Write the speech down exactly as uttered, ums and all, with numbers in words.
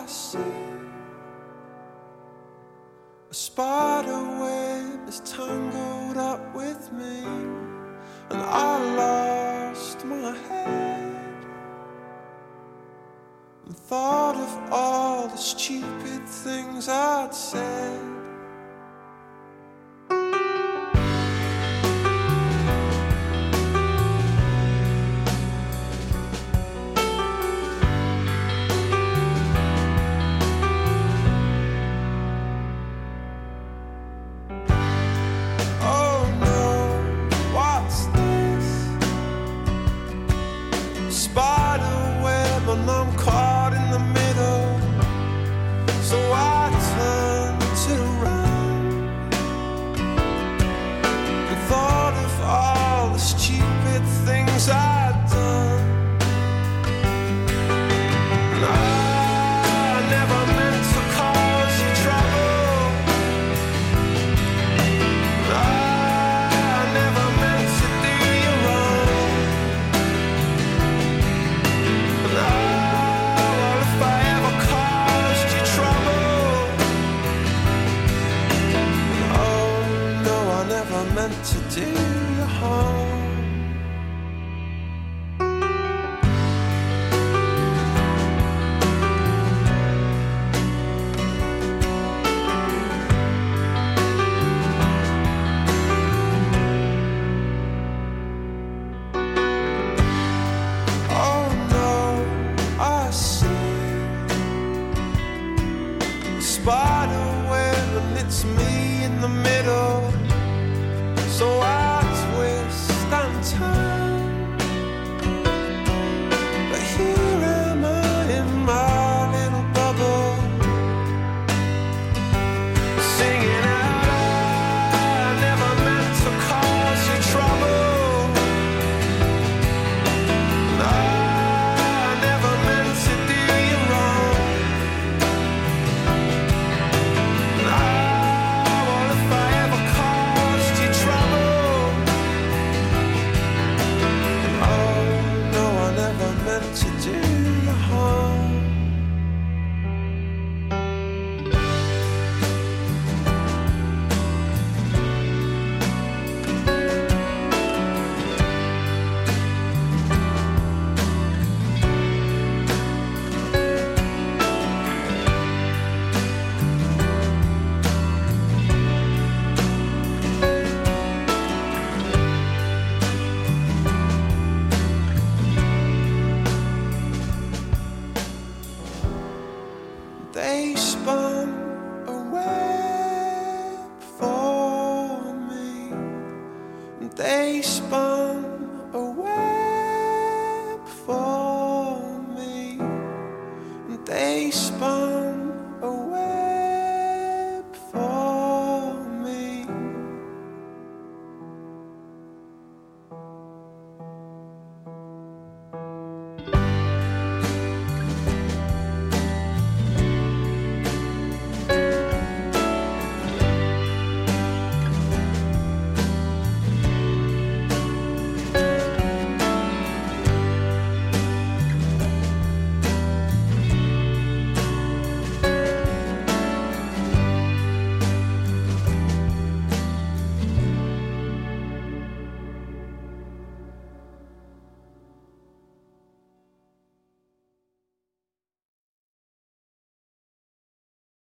I see a spider web is tangled up with me, and I lost my head and thought of all the stupid things I'd said. And I'm caught in the middle, so I turned it around and thought of all the stupid things I'd done. And I never meant to cause you trouble. And I never meant to do you wrong. And I meant to do you harm. Oh no, I see a spider web and it's me in the middle. So I twist and turn, but here am I in my little bubble, singing out, I never meant to cause you trouble. And I never meant to do you wrong. And I, well, if I ever caused you trouble, meant to do you harm. They spun a web for me. They spun a web for me. They spun